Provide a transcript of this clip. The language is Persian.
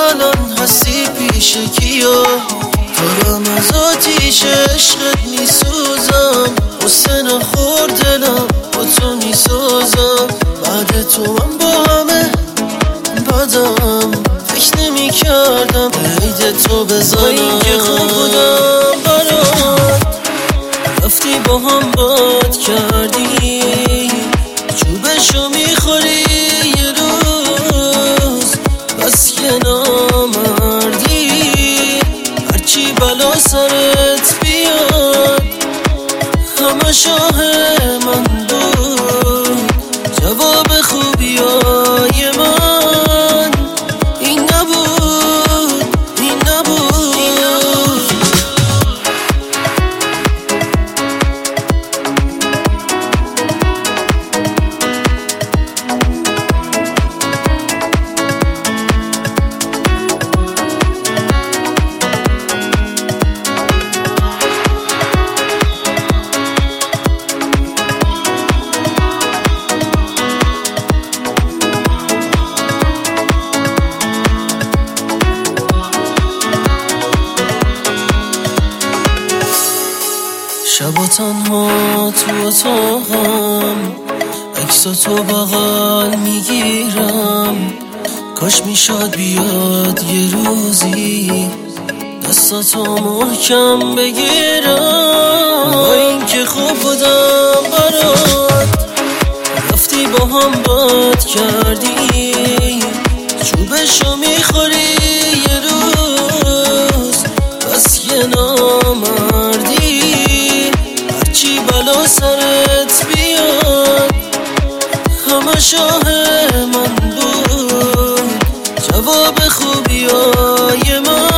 الان هستی پیش کیا؟ دارم از آتیش عشقت میسوزم، غصه نخور دلم با تو میسازم. بعد تو من با همه بدم، فکر نمی کردم عید تو بزنم. این که خوب بودم برات، رفتی با هم باد کردی، چوبشو میخوری یه روز، بس که نامردی. هرچی بلا سرت بیاد همه شاه من بود، جواب خوبیای من این نبود، این نبود، این نبود. شب تنها تو اتاقم، عکساتو بغل میگیرم. کاش میشد بیاد یه روزی دستاتو محکم بگیرم. با این که خوب بودم برات، رفتی با هم باد کردی، چوبشو میخوری یه روز، بس که نامردی. چی بلا سرت بیاد همه شاه من بود، جواب خوبیای من